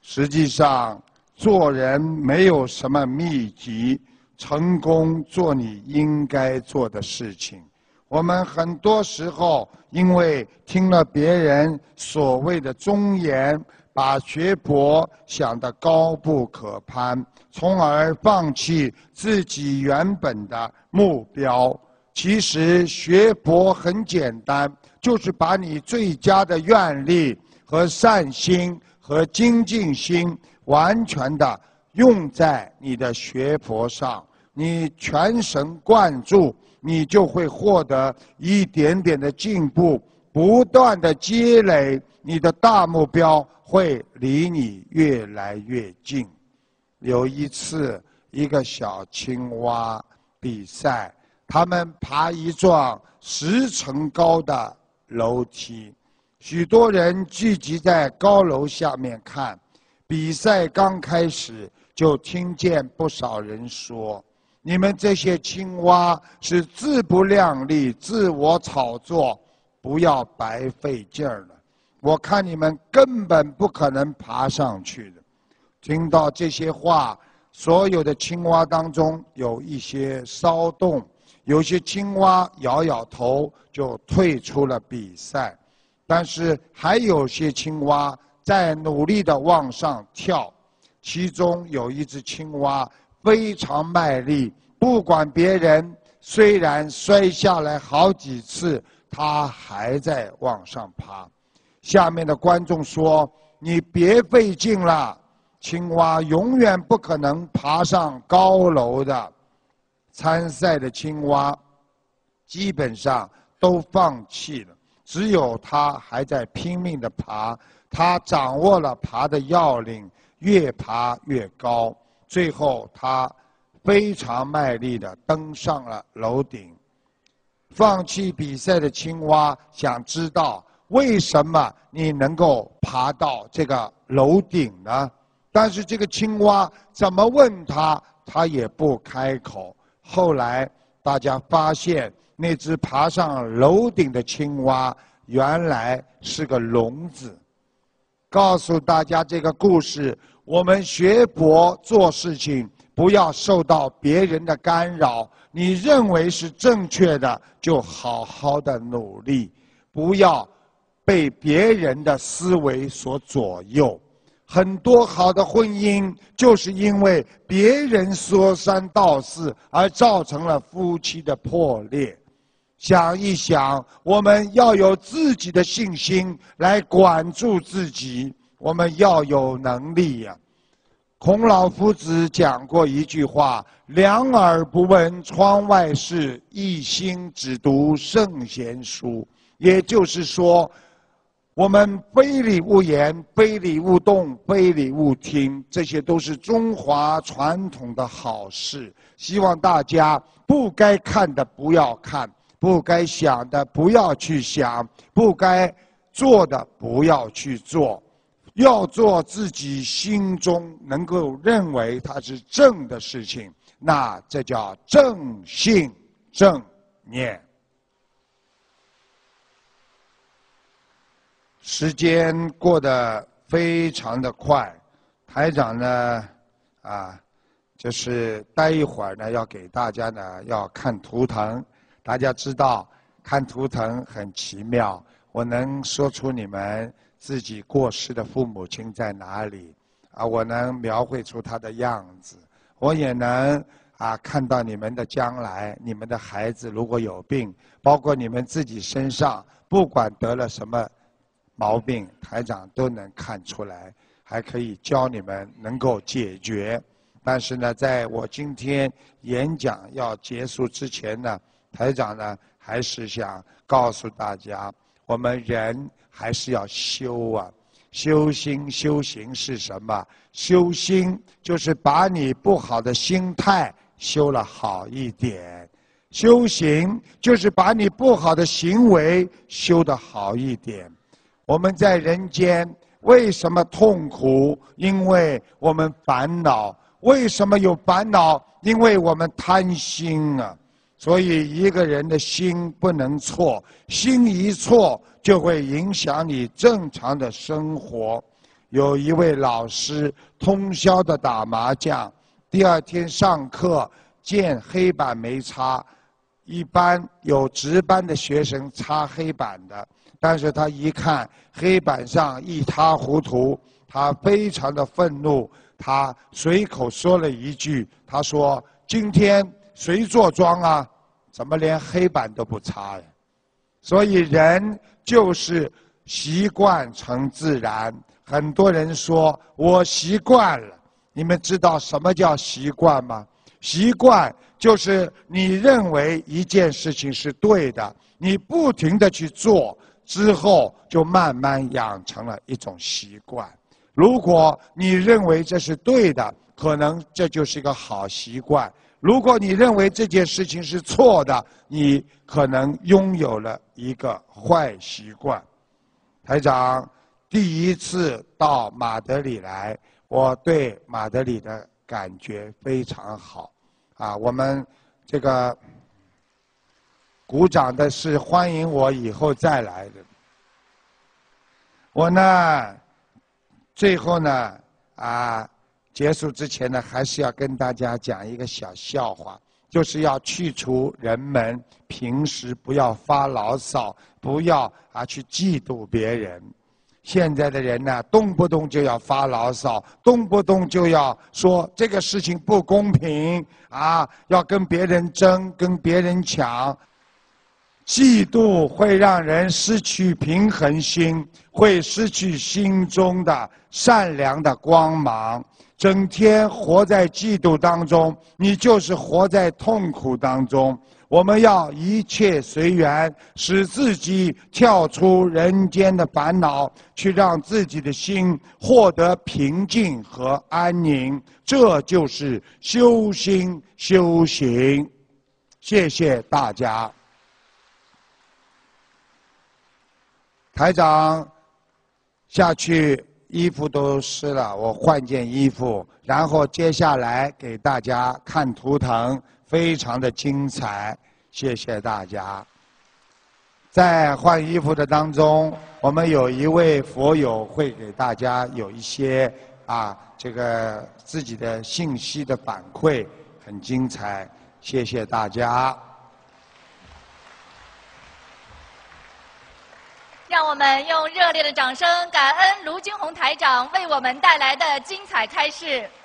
实际上，做人没有什么秘籍，成功做你应该做的事情。我们很多时候因为听了别人所谓的忠言，把学佛想得高不可攀，从而放弃自己原本的目标。其实学佛很简单，就是把你最佳的愿力和善心和精进心完全的用在你的学佛上，你全神贯注，你就会获得一点点的进步，不断的积累，你的大目标会离你越来越近。有一次，一个小青蛙比赛，他们爬一幢10层高的楼梯，许多人聚集在高楼下面看。比赛刚开始，就听见不少人说：“你们这些青蛙是自不量力、自我炒作，不要白费劲儿了。我看你们根本不可能爬上去的。”听到这些话，所有的青蛙当中有一些骚动，有些青蛙摇摇头就退出了比赛，但是还有些青蛙在努力地往上跳。其中有一只青蛙非常卖力，不管别人，虽然摔下来好几次，它还在往上爬。下面的观众说：“你别费劲了，青蛙永远不可能爬上高楼的。”参赛的青蛙基本上都放弃了，只有它还在拼命地爬。它掌握了爬的要领，越爬越高，最后它非常卖力地登上了楼顶。放弃比赛的青蛙想知道，为什么你能够爬到这个楼顶呢？但是这个青蛙怎么问他，他也不开口。后来大家发现，那只爬上楼顶的青蛙原来是个聋子。告诉大家这个故事，我们学佛做事情不要受到别人的干扰，你认为是正确的，就好好的努力，不要被别人的思维所左右。很多好的婚姻就是因为别人说三道四而造成了夫妻的破裂。想一想，我们要有自己的信心来管住自己，我们要有能力呀。孔老夫子讲过一句话：“两耳不闻窗外事，一心只读圣贤书。”也就是说，我们非礼勿言，非礼勿动，非礼勿听，这些都是中华传统的好事。希望大家不该看的不要看，不该想的不要去想，不该做的不要去做，要做自己心中能够认为它是正的事情，那这叫正信正念。时间过得非常的快，台长呢，就是待一会儿呢，要给大家呢要看图腾。大家知道看图腾很奇妙，我能说出你们自己过世的父母亲在哪里我能描绘出他的样子，我也能看到你们的将来，你们的孩子如果有病，包括你们自己身上不管得了什么毛病，台长都能看出来，还可以教你们能够解决。但是呢，在我今天演讲要结束之前呢，台长呢还是想告诉大家，我们人还是要修修心修行是什么？修心就是把你不好的心态修了好一点，修行就是把你不好的行为修得好一点。我们在人间为什么痛苦？因为我们烦恼。为什么有烦恼？因为我们贪心所以一个人的心不能错，心一错就会影响你正常的生活。 有一位老师通宵的打麻将，第二天上课见黑板没擦，一般有值班的学生擦黑板的，但是他一看黑板上一塌糊涂，他非常的愤怒，他随口说了一句，他说：“今天谁坐庄啊？怎么连黑板都不擦呀？”所以人就是习惯成自然。很多人说我习惯了，你们知道什么叫习惯吗？习惯就是你认为一件事情是对的，你不停地去做，之后就慢慢养成了一种习惯。如果你认为这是对的，可能这就是一个好习惯。如果你认为这件事情是错的，你可能拥有了一个坏习惯。台长第一次到马德里来，我对马德里的感觉非常好。我们这个鼓掌的是欢迎我以后再来的。我呢，最后呢，结束之前呢，还是要跟大家讲一个小笑话，就是要去除人们平时不要发牢骚，不要去嫉妒别人。现在的人呢，动不动就要发牢骚，动不动就要说这个事情不公平要跟别人争，跟别人抢。嫉妒会让人失去平衡心，会失去心中的善良的光芒。整天活在嫉妒当中，你就是活在痛苦当中。我们要一切随缘，使自己跳出人间的烦恼，去让自己的心获得平静和安宁。这就是修心修行。谢谢大家。台长下去，衣服都湿了，我换件衣服，然后接下来给大家看图腾，非常的精彩，谢谢大家。在换衣服的当中，我们有一位佛友会给大家有一些这个自己的信息的反馈，很精彩，谢谢大家。 让我们用热烈的掌声，感恩卢军红台长为我们带来的精彩开示。